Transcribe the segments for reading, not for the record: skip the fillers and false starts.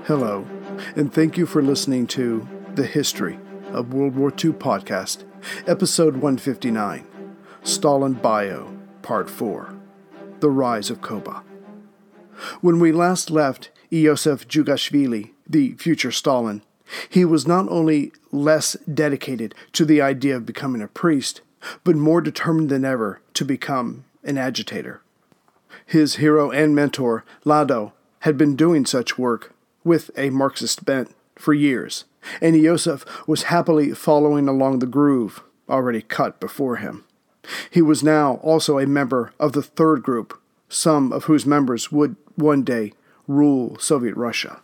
Hello, and thank you for listening to the History of World War II podcast, episode 159, Stalin Bio, part 4, The Rise of Koba. When we last left Iosif Jugashvili, the future Stalin, he was not only less dedicated to the idea of becoming a priest, but more determined than ever to become an agitator. His hero and mentor, Lado, had been doing such work with a Marxist bent for years, and Iosif was happily following along the groove already cut before him. He was now also a member of the third group, some of whose members would one day rule Soviet Russia.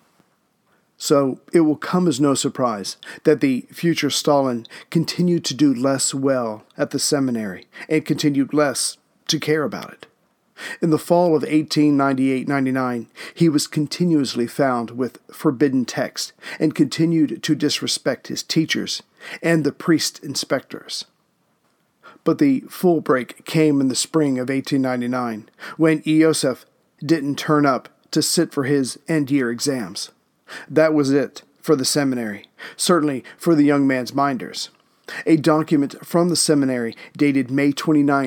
So it will come as no surprise that the future Stalin continued to do less well at the seminary and continued less to care about it. In the fall of 1898-99, he was continuously found with forbidden text and continued to disrespect his teachers and the priest inspectors. But the full break came in the spring of 1899, when Iosif didn't turn up to sit for his end-year exams. That was it for the seminary, certainly for the young man's minders. A document from the seminary dated May 29,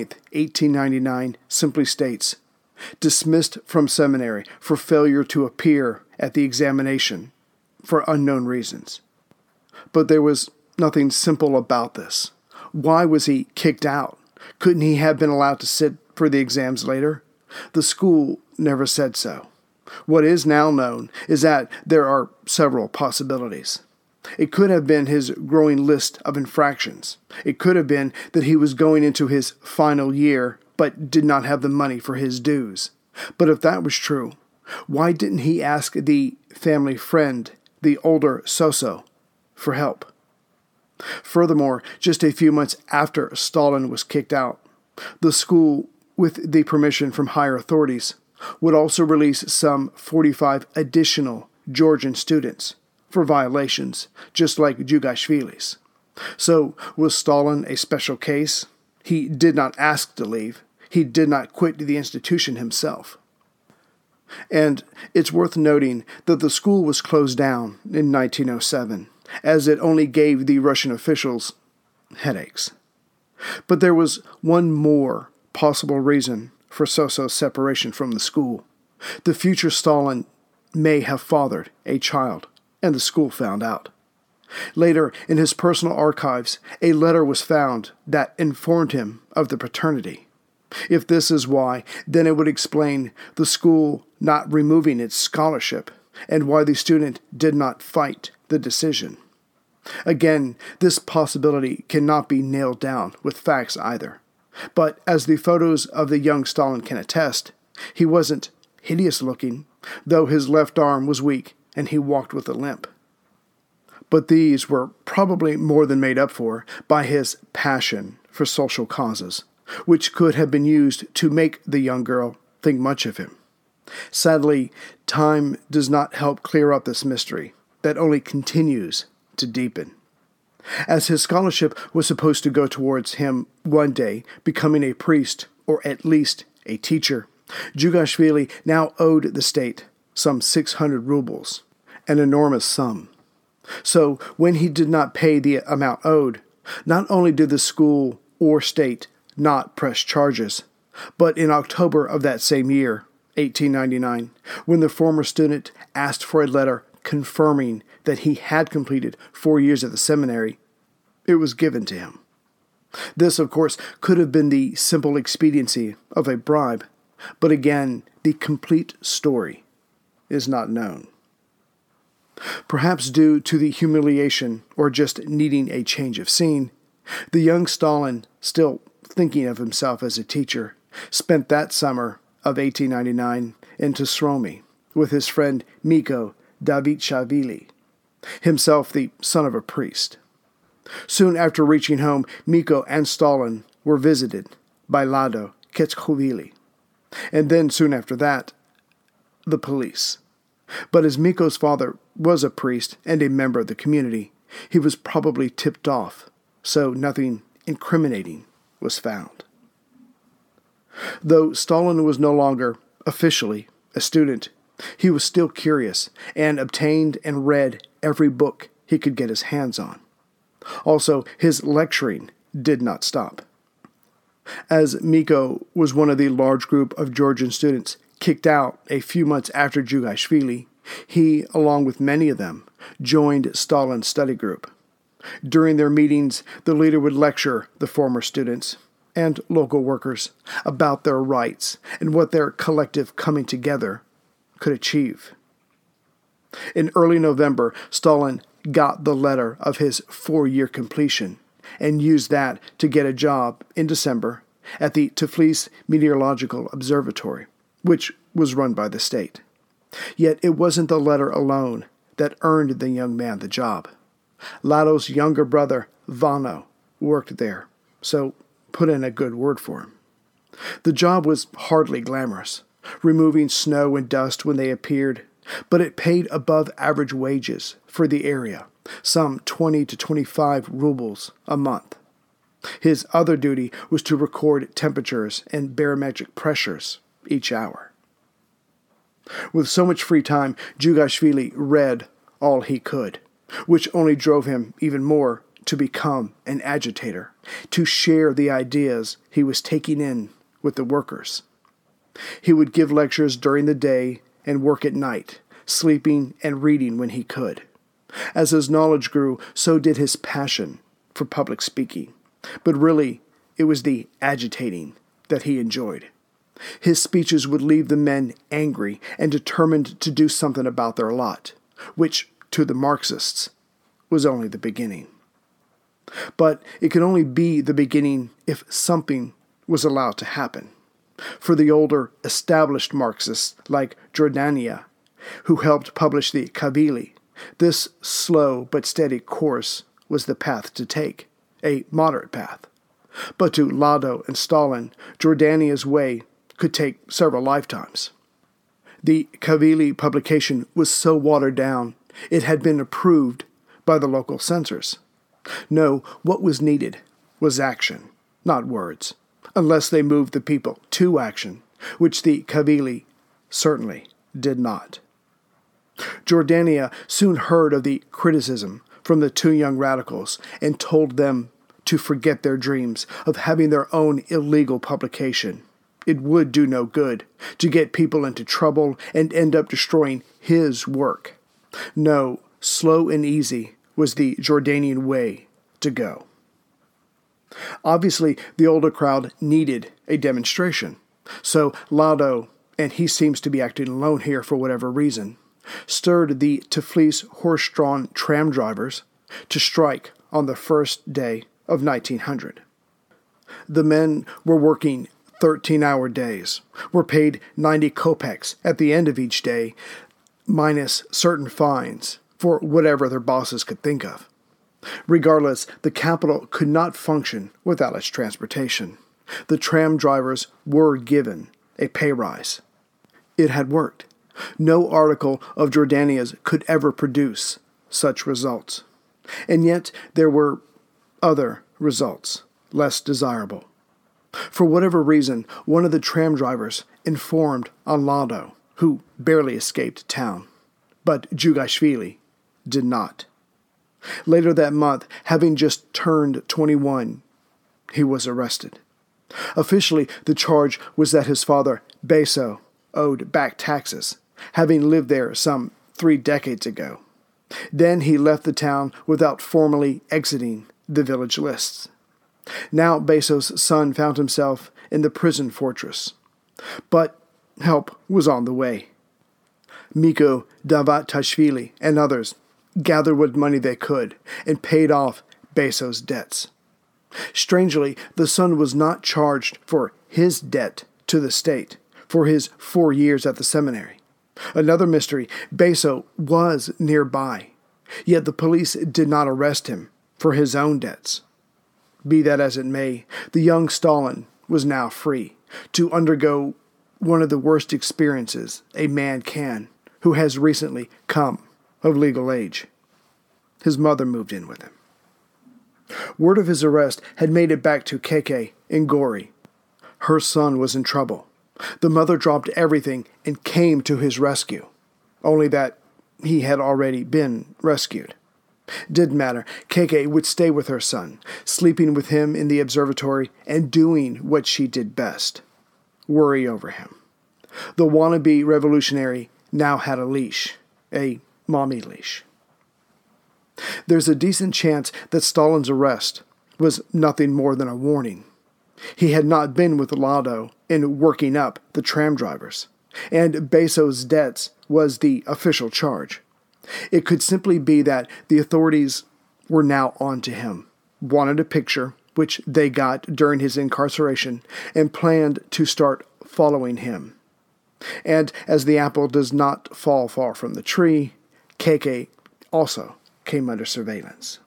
1899, simply states, "Dismissed from seminary for failure to appear at the examination for unknown reasons." But there was nothing simple about this. Why was he kicked out? Couldn't he have been allowed to sit for the exams later? The school never said so. What is now known is that there are several possibilities. It could have been his growing list of infractions. It could have been that he was going into his final year but did not have the money for his dues. But if that was true, why didn't he ask the family friend, the older Soso, for help? Furthermore, just a few months after Stalin was kicked out, the school, with the permission from higher authorities, would also release some 45 additional Georgian students for violations, just like Jugashvili's. So, was Stalin a special case? He did not ask to leave. He did not quit the institution himself. And it's worth noting that the school was closed down in 1907, as it only gave the Russian officials headaches. But there was one more possible reason for Soso's separation from the school. The future Stalin may have fathered a child, and the school found out. Later, in his personal archives, a letter was found that informed him of the paternity. If this is why, then it would explain the school not removing its scholarship and why the student did not fight the decision. Again, this possibility cannot be nailed down with facts either. But as the photos of the young Stalin can attest, he wasn't hideous looking, though his left arm was weak and he walked with a limp. But these were probably more than made up for by his passion for social causes, which could have been used to make the young girl think much of him. Sadly, time does not help clear up this mystery that only continues to deepen. As his scholarship was supposed to go towards him one day becoming a priest or at least a teacher, Jugashvili now owed the state some 600 rubles, an enormous sum. So when he did not pay the amount owed, not only did the school or state not press charges, but in October of that same year, 1899, when the former student asked for a letter confirming that he had completed 4 years at the seminary, it was given to him. This, of course, could have been the simple expediency of a bribe, but again, the complete story is not known. Perhaps due to the humiliation or just needing a change of scene, the young Stalin, still thinking of himself as a teacher, spent that summer of 1899 in Tosromy with his friend Miko Davitchavili, himself the son of a priest. Soon after reaching home, Miko and Stalin were visited by Lado Ketskhovili, and then soon after that, the police. But as Miko's father was a priest and a member of the community, he was probably tipped off, so nothing incriminating was found. Though Stalin was no longer officially a student, He was still curious and obtained and read every book he could get his hands on. Also, his lecturing did not stop. As Miko was one of the large group of Georgian students kicked out a few months after Djougashvili, he, along with many of them, joined Stalin's study group. During their meetings, the leader would lecture the former students and local workers about their rights and what their collective coming together could achieve. In early November, Stalin got the letter of his 4-year completion and used that to get a job in December at the Tiflis Meteorological Observatory, which was run by the state. Yet it wasn't the letter alone that earned the young man the job. Lado's younger brother, Vano, worked there, so put in a good word for him. The job was hardly glamorous, removing snow and dust when they appeared, but it paid above average wages for the area, some 20 to 25 rubles a month. His other duty was to record temperatures and barometric pressures each hour. With so much free time, Djougashvili read all he could, which only drove him even more to become an agitator, to share the ideas he was taking in with the workers. He would give lectures during the day and work at night, sleeping and reading when he could. As his knowledge grew, so did his passion for public speaking. But really, it was the agitating that he enjoyed. His speeches would leave the men angry and determined to do something about their lot, which, to the Marxists, was only the beginning. But it could only be the beginning if something was allowed to happen. For the older, established Marxists like Jordania, who helped publish the Kavili, this slow but steady course was the path to take, a moderate path. But to Lado and Stalin, Jordania's way could take several lifetimes. The Kavili publication was so watered down, it had been approved by the local censors. No, what was needed was action, not words, unless they moved the people to action, which the Kavili certainly did not. Jordania soon heard of the criticism from the two young radicals and told them to forget their dreams of having their own illegal publication. It would do no good to get people into trouble and end up destroying his work. No, slow and easy was the Jordanian way to go. Obviously, the older crowd needed a demonstration, so Lado, and he seems to be acting alone here for whatever reason, stirred the Tiflis horse-drawn tram drivers to strike on the first day of 1900. The men were working 13-hour days, were paid 90 kopecks at the end of each day, minus certain fines for whatever their bosses could think of. Regardless, the capital could not function without its transportation. The tram drivers were given a pay rise. It had worked. No article of Jordania's could ever produce such results. And yet there were other results, less desirable. For whatever reason, one of the tram drivers informed on Lado, who barely escaped town. But Djougashvili did not. Later that month, having just turned 21, he was arrested. Officially, the charge was that his father, Beso, owed back taxes, having lived there some 3 decades ago. Then he left the town without formally exiting the village lists. Now Beso's son found himself in the prison fortress. But help was on the way. Miko Davlatashvili and others gathered what money they could and paid off Beso's debts. Strangely, the son was not charged for his debt to the state for his 4 years at the seminary. Another mystery, Beso was nearby, yet the police did not arrest him for his own debts. Be that as it may, the young Stalin was now free to undergo one of the worst experiences a man can who has recently come of legal age. His mother moved in with him. Word of his arrest had made it back to Keke in Gori. Her son was in trouble. The mother dropped everything and came to his rescue. only that he had already been rescued. Didn't matter. Keike would stay with her son, sleeping with him in the observatory and doing what she did best: worry over him. The wannabe revolutionary now had a leash, a mommy leash. There's a decent chance that Stalin's arrest was nothing more than a warning. He had not been with Lado in working up the tram drivers, and Bezos' debts was the official charge. It could simply be that the authorities were now on to him, wanted a picture, which they got during his incarceration, and planned to start following him. And as the apple does not fall far from the tree, Keike also came under surveillance.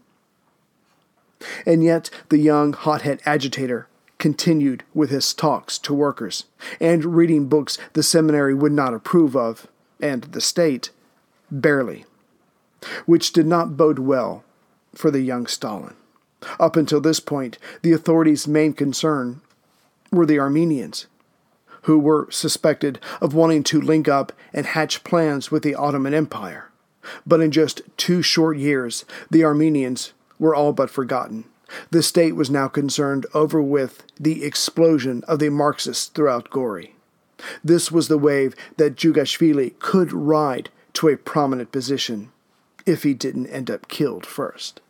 And yet the young hothead agitator continued with his talks to workers and reading books the seminary would not approve of, and the state barely, which did not bode well for the young Stalin. Up until this point, the authorities' main concern were the Armenians, who were suspected of wanting to link up and hatch plans with the Ottoman Empire. But in just 2 short years, the Armenians were all but forgotten. The state was now concerned over with the explosion of the Marxists throughout Gori. This was the wave that Djugashvili could ride to a prominent position if he didn't end up killed first.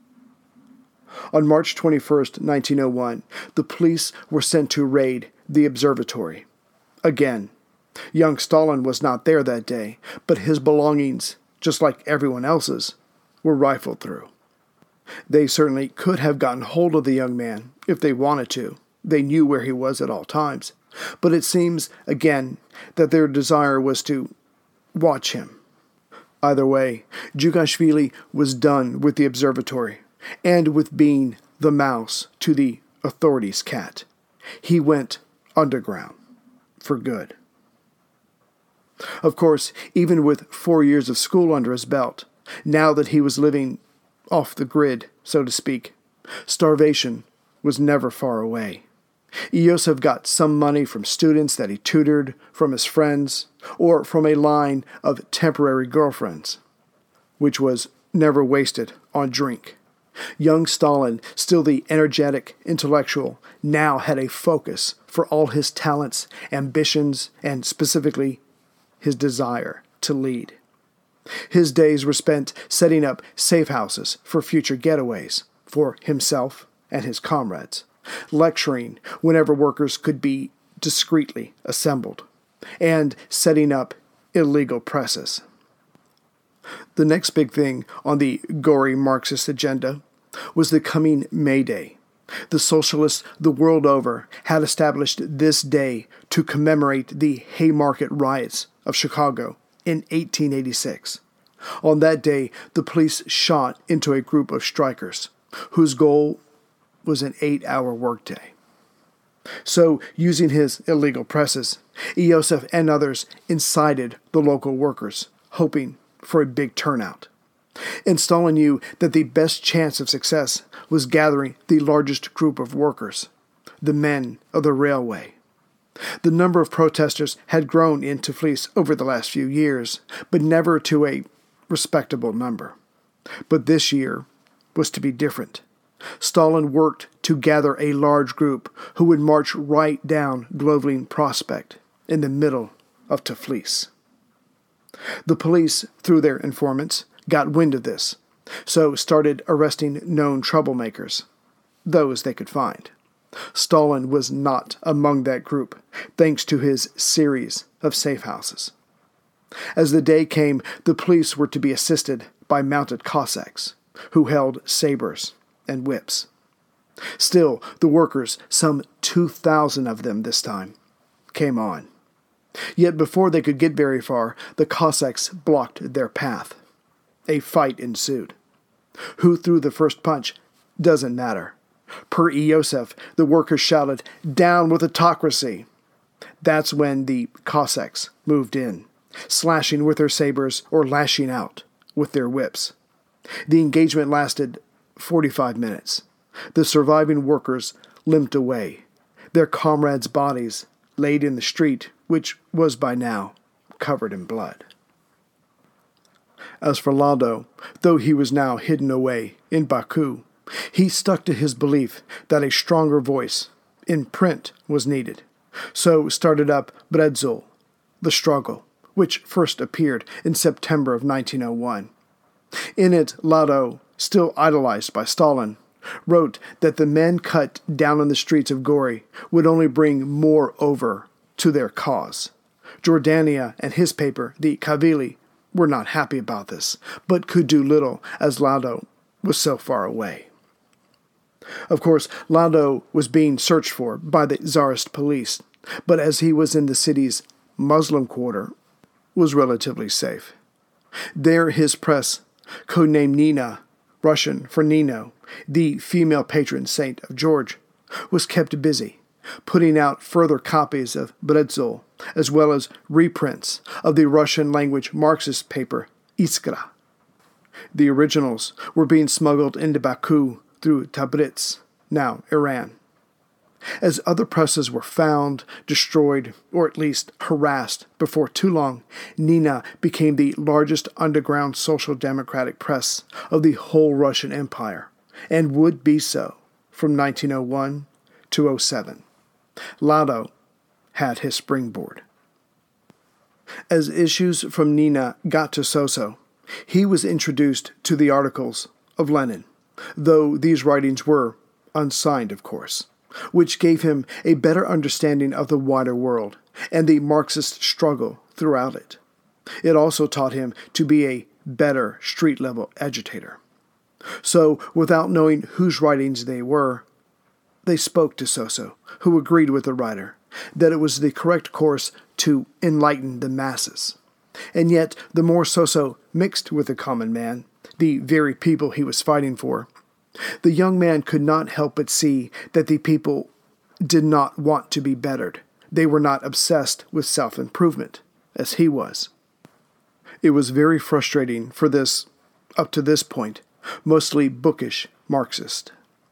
On March 21st, 1901, the police were sent to raid the observatory. Again, young Stalin was not there that day, but his belongings, just like everyone else's, were rifled through. They certainly could have gotten hold of the young man if they wanted to. They knew where he was at all times. But it seems, again, that their desire was to watch him. Either way, Djugashvili was done with the observatory and with being the mouse to the authorities' cat. He went underground for good. Of course, even with 4 years of school under his belt, now that he was living off the grid, so to speak, starvation was never far away. Iosif got some money from students that he tutored, from his friends, or from a line of temporary girlfriends, which was never wasted on drink. Young Stalin, still the energetic intellectual, now had a focus for all his talents, ambitions, and specifically his desire to lead. His days were spent setting up safe houses for future getaways for himself and his comrades, lecturing whenever workers could be discreetly assembled, and setting up illegal presses. The next big thing on the Gori Marxist agenda was the coming May Day. The socialists the world over had established this day to commemorate the Haymarket riots of Chicago in 1886. On that day, the police shot into a group of strikers, whose goal was an 8-hour workday. So, using his illegal presses, Iosif and others incited the local workers, hoping for a big turnout. And Stalin knew that the best chance of success was gathering the largest group of workers, the men of the railway. The number of protesters had grown in Tiflis over the last few years, but never to a respectable number. But this year was to be different. Stalin worked to gather a large group who would march right down Glovlin Prospect in the middle of Tiflis. The police, through their informants, got wind of this, so started arresting known troublemakers, those they could find. Stalin was not among that group, thanks to his series of safe houses. As the day came, the police were to be assisted by mounted Cossacks, who held sabers and whips. Still, the workers, some 2,000 of them this time, came on. Yet before they could get very far, the Cossacks blocked their path. A fight ensued. Who threw the first punch doesn't matter. Per Iosif, the workers shouted, "Down with autocracy!" That's when the Cossacks moved in, slashing with their sabers or lashing out with their whips. The engagement lasted 45 minutes. The surviving workers limped away, their comrades' bodies laid in the street, which was by now covered in blood. As for Lado, though he was now hidden away in Baku, he stuck to his belief that a stronger voice in print was needed, so started up Bredzul, The Struggle, which first appeared in September of 1901. In it, Lado, still idolized by Stalin, wrote that the men cut down on the streets of Gori would only bring more over to their cause. Jordania and his paper, the Kavili, were not happy about this, but could do little as Lado was so far away. Of course, Lado was being searched for by the Tsarist police, but as he was in the city's Muslim quarter, was relatively safe. There his press, codenamed Nina, Russian for Nino, the female patron saint of George, was kept busy, putting out further copies of Bredzul, as well as reprints of the Russian-language Marxist paper Iskra. The originals were being smuggled into Baku through Tabriz, now Iran. As other presses were found, destroyed, or at least harassed before too long, Nina became the largest underground social democratic press of the whole Russian Empire, and would be so from 1901 to 07. Lado had his springboard. As issues from Nina got to Soso, he was introduced to the articles of Lenin, though these writings were unsigned, of course, which gave him a better understanding of the wider world and the Marxist struggle throughout it. It also taught him to be a better street-level agitator. So, without knowing whose writings they were, they spoke to Soso, who agreed with the writer that it was the correct course to enlighten the masses. And yet, the more Soso mixed with the common man, the very people he was fighting for, the young man could not help but see that the people did not want to be bettered. They were not obsessed with self-improvement, as he was. It was very frustrating for this, up to this point, mostly bookish Marxist.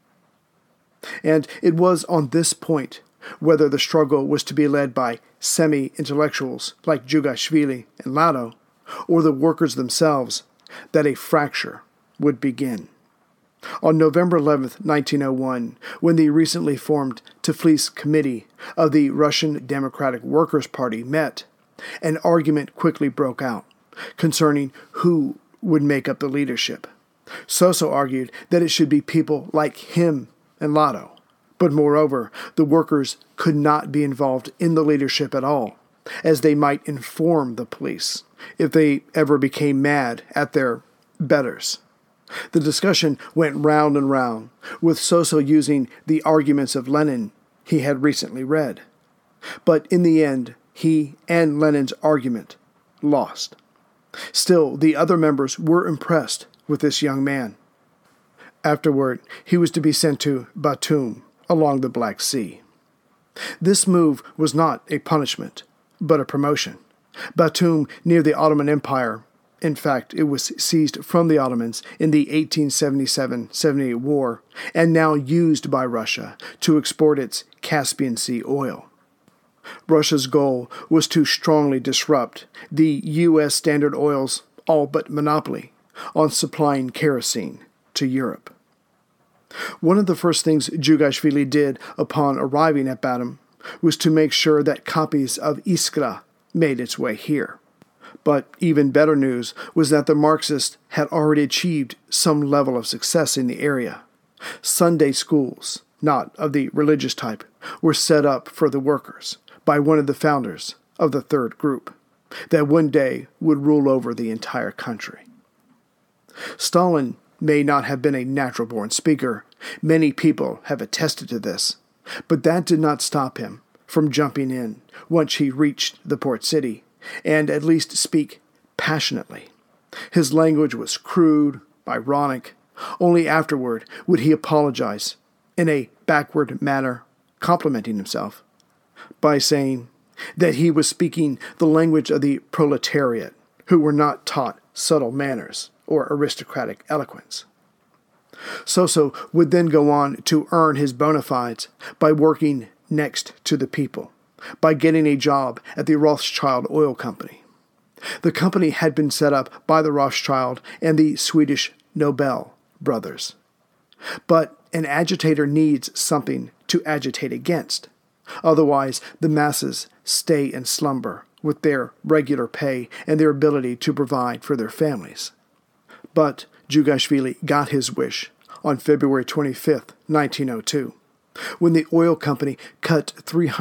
And it was on this point, whether the struggle was to be led by semi-intellectuals like Djugashvili and Lado, or the workers themselves, that a fracture would begin. On November 11, 1901, when the recently formed Tiflis Committee of the Russian Democratic Workers' Party met, an argument quickly broke out concerning who would make up the leadership. Soso argued that it should be people like him and Lado, but moreover, the workers could not be involved in the leadership at all, as they might inform the police if they ever became mad at their betters. The discussion went round and round, with Soso using the arguments of Lenin he had recently read. But in the end, he and Lenin's argument lost. Still, the other members were impressed with this young man. Afterward, he was to be sent to Batum along the Black Sea. This move was not a punishment, but a promotion. Batum, near the Ottoman Empire, in fact, it was seized from the Ottomans in the 1877-78 war and now used by Russia to export its Caspian Sea oil. Russia's goal was to strongly disrupt the U.S. Standard Oil's all but monopoly on supplying kerosene to Europe. One of the first things Djugashvili did upon arriving at Batum was to make sure that copies of Iskra made its way here. But even better news was that the Marxists had already achieved some level of success in the area. Sunday schools, not of the religious type, were set up for the workers by one of the founders of the third group that one day would rule over the entire country. Stalin may not have been a natural-born speaker. Many people have attested to this. But that did not stop him from jumping in once he reached the port city, and at least speak passionately. His language was crude, ironic. Only afterward would he apologize in a backward manner, complimenting himself by saying that he was speaking the language of the proletariat, who were not taught subtle manners or aristocratic eloquence. Soso would then go on to earn his bona fides by working next to the people, by getting a job at the Rothschild Oil Company. The company had been set up by the Rothschild and the Swedish Nobel brothers. But an agitator needs something to agitate against. Otherwise, the masses stay in slumber with their regular pay and their ability to provide for their families. But Djugashvili got his wish on February 25, 1902, when the oil company cut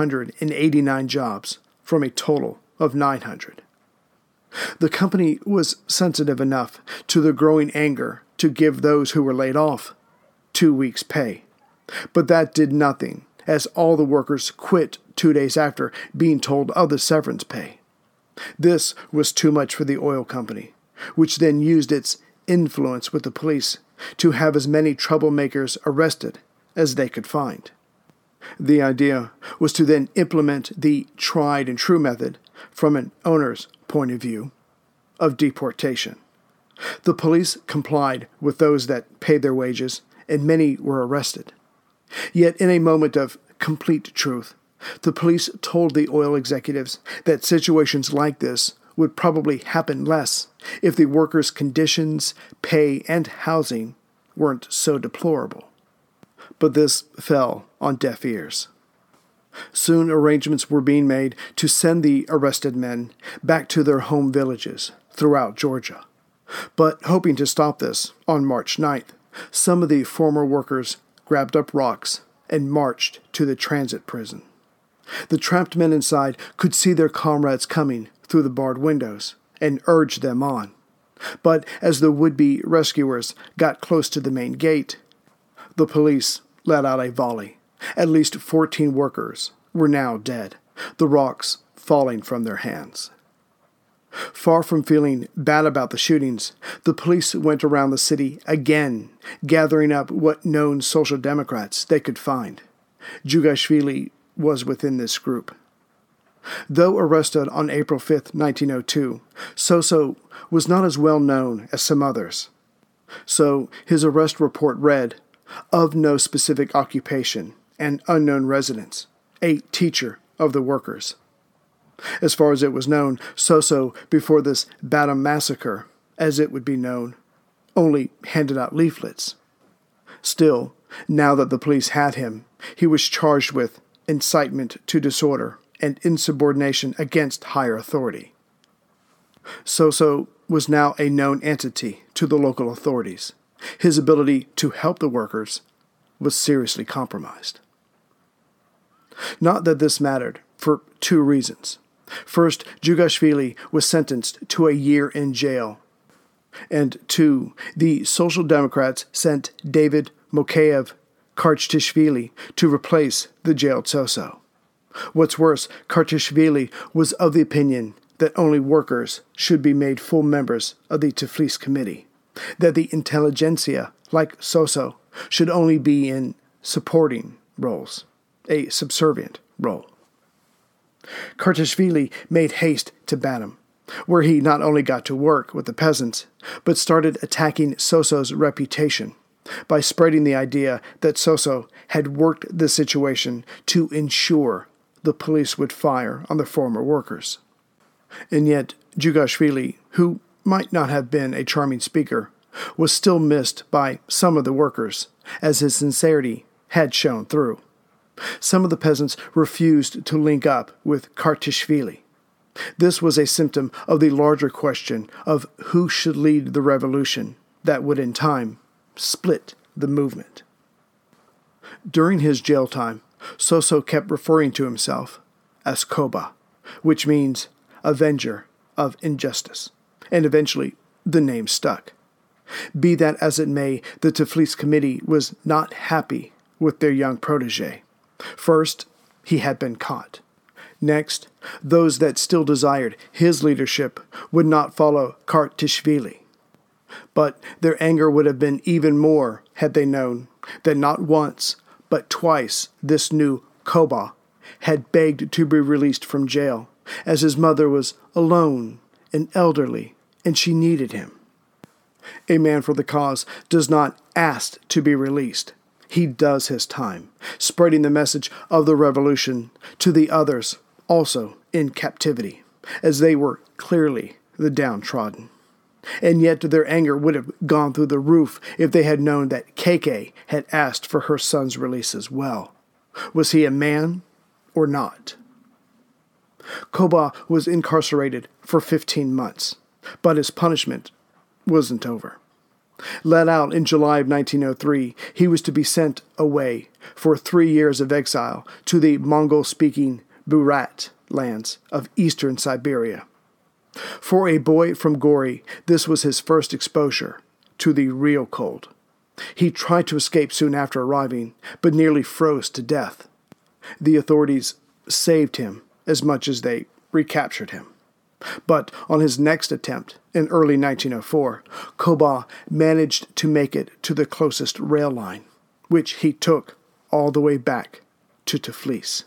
389 jobs from a total of 900. The company was sensitive enough to the growing anger to give those who were laid off 2 weeks' pay. But that did nothing, as all the workers quit 2 days after being told of the severance pay. This was too much for the oil company, which then used its influence with the police to have as many troublemakers arrested as they could find. The idea was to then implement the tried and true method from an owner's point of view of deportation. The police complied with those that paid their wages, and many were arrested. Yet in a moment of complete truth, the police told the oil executives that situations like this would probably happen less if the workers' conditions, pay, and housing weren't so deplorable. But this fell on deaf ears. Soon arrangements were being made to send the arrested men back to their home villages throughout Georgia. But hoping to stop this, on March 9th, some of the former workers grabbed up rocks and marched to the transit prison. The trapped men inside could see their comrades coming through the barred windows and urged them on. But as the would-be rescuers got close to the main gate, the police let out a volley. At least 14 workers were now dead, the rocks falling from their hands. Far from feeling bad about the shootings, the police went around the city again, gathering up what known Social Democrats they could find. Djugashvili was within this group. Though arrested on April 5, 1902, Soso was not as well known as some others. So his arrest report read, "Of no specific occupation and unknown residence, a teacher of the workers." As far as it was known, Soso, before this Badam massacre, as it would be known, only handed out leaflets. Still, now that the police had him, he was charged with incitement to disorder and insubordination against higher authority. Soso was now a known entity to the local authorities. His ability to help the workers was seriously compromised. Not that this mattered, for two reasons. First, Djugashvili was sentenced to a year in jail. And two, the Social Democrats sent David Mokayev Kartishvili to replace the jailed Soso. What's worse, Kartishvili was of the opinion that only workers should be made full members of the Tiflis Committee, that the intelligentsia, like Soso, should only be in supporting roles, a subservient role. Kartishvili made haste to Badam, where he not only got to work with the peasants, but started attacking Soso's reputation by spreading the idea that Soso had worked the situation to ensure the police would fire on the former workers. And yet, Djugashvili, who might not have been a charming speaker, was still missed by some of the workers, as his sincerity had shown through. Some of the peasants refused to link up with Kartishvili. This was a symptom of the larger question of who should lead the revolution that would in time split the movement. During his jail time, Soso kept referring to himself as Koba, which means avenger of injustice, and eventually the name stuck. Be that as it may, the Tiflis Committee was not happy with their young protege. First, he had been caught. Next, those that still desired his leadership would not follow Kartishvili. But their anger would have been even more had they known that not once, but twice this new Koba had begged to be released from jail, as his mother was alone and elderly, and she needed him. A man for the cause does not ask to be released. He does his time, spreading the message of the revolution to the others also in captivity, as they were clearly the downtrodden. And yet their anger would have gone through the roof if they had known that KK had asked for her son's release as well. Was he a man or not? Koba was incarcerated for 15 months, but his punishment wasn't over. Let out in July of 1903, he was to be sent away for 3 years of exile to the Mongol-speaking Burat lands of eastern Siberia. For a boy from Gori, this was his first exposure to the real cold. He tried to escape soon after arriving, but nearly froze to death. The authorities saved him as much as they recaptured him. But on his next attempt, in early 1904, Koba managed to make it to the closest rail line, which he took all the way back to Tiflis.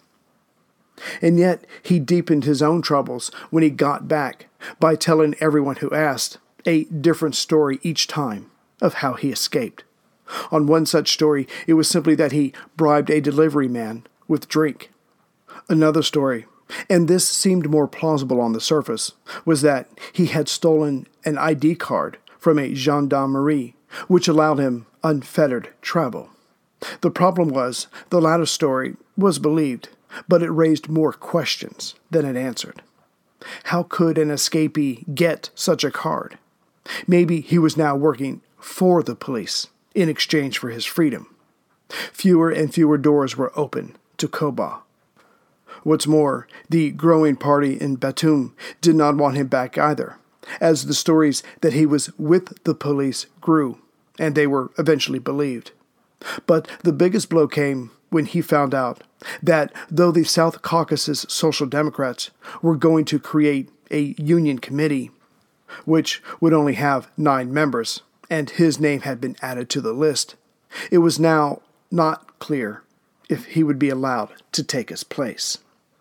And yet he deepened his own troubles when he got back by telling everyone who asked a different story each time of how he escaped. On one such story, it was simply that he bribed a delivery man with drink. Another story, and this seemed more plausible on the surface, was that he had stolen an ID card from a gendarmerie, which allowed him unfettered travel. The problem was, the latter story was believed, but it raised more questions than it answered. How could an escapee get such a card? Maybe he was now working for the police in exchange for his freedom. Fewer and fewer doors were open to Koba. What's more, the growing party in Batum did not want him back either, as the stories that he was with the police grew, and they were eventually believed. But the biggest blow came when he found out that though the South Caucasus Social Democrats were going to create a union committee, which would only have 9 members, and his name had been added to the list, it was now not clear if he would be allowed to take his place.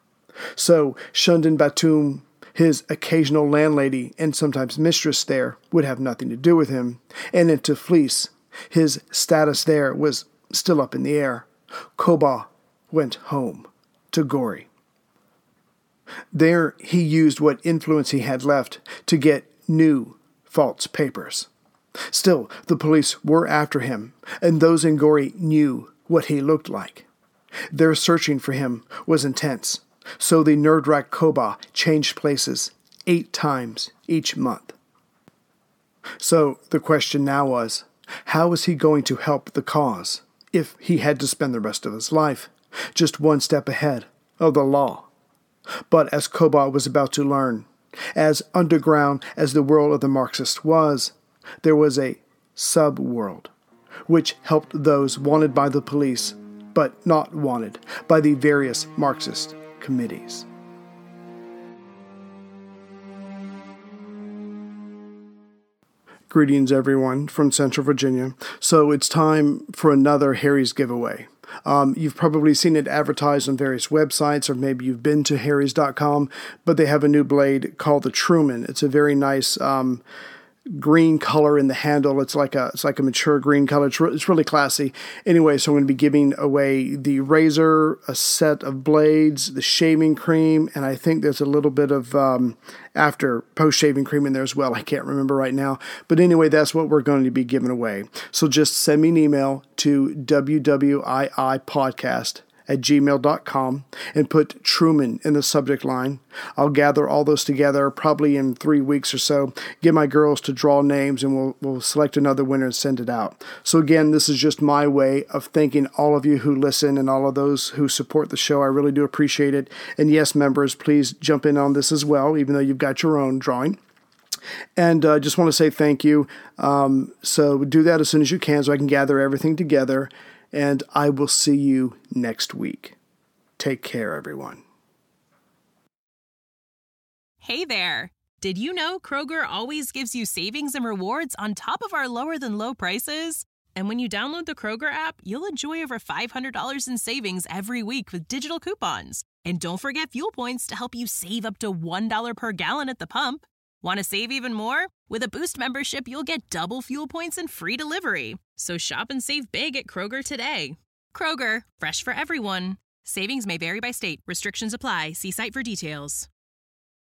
So shunned in Batum, his occasional landlady and sometimes mistress there would have nothing to do with him, and in Tiflis, his status there was still up in the air. Koba went home to Gori. There he used what influence he had left to get new false papers. Still, the police were after him, and those in Gori knew what he looked like. Their searching for him was intense, so the nerd-racked Koba changed places 8 times each month. So the question now was, how was he going to help the cause if he had to spend the rest of his life just one step ahead of the law? But as Koba was about to learn, as underground as the world of the Marxists was, there was a sub-world which helped those wanted by the police but not wanted by the various Marxist committees. Greetings, everyone, from Central Virginia. So it's time for another Harry's giveaway. You've probably seen it advertised on various websites, or maybe you've been to harrys.com, but they have a new blade called the Truman. It's a very nice green color in the handle. It's like a mature green color. It's really classy. Anyway, so I'm going to be giving away the razor, a set of blades, the shaving cream, and I think there's a little bit of after post-shaving cream in there as well. I can't remember right now. But anyway, that's what we're going to be giving away. So just send me an email to wwiipodcast@gmail.com and put Truman in the subject line. I'll gather all those together probably in 3 weeks or so, get my girls to draw names, and we'll select another winner and send it out. So again, this is just my way of thanking all of you who listen and all of those who support the show. I really do appreciate it. And yes, members, please jump in on this as well, even though you've got your own drawing. And I just want to say thank you. So do that as soon as you can so I can gather everything together. And I will see you next week. Take care, everyone. Hey there. Did you know Kroger always gives you savings and rewards on top of our lower-than-low prices? And when you download the Kroger app, you'll enjoy over $500 in savings every week with digital coupons. And don't forget fuel points to help you save up to $1 per gallon at the pump. Want to save even more? With a Boost membership, you'll get double fuel points and free delivery. So shop and save big at Kroger today. Kroger, fresh for everyone. Savings may vary by state. Restrictions apply. See site for details.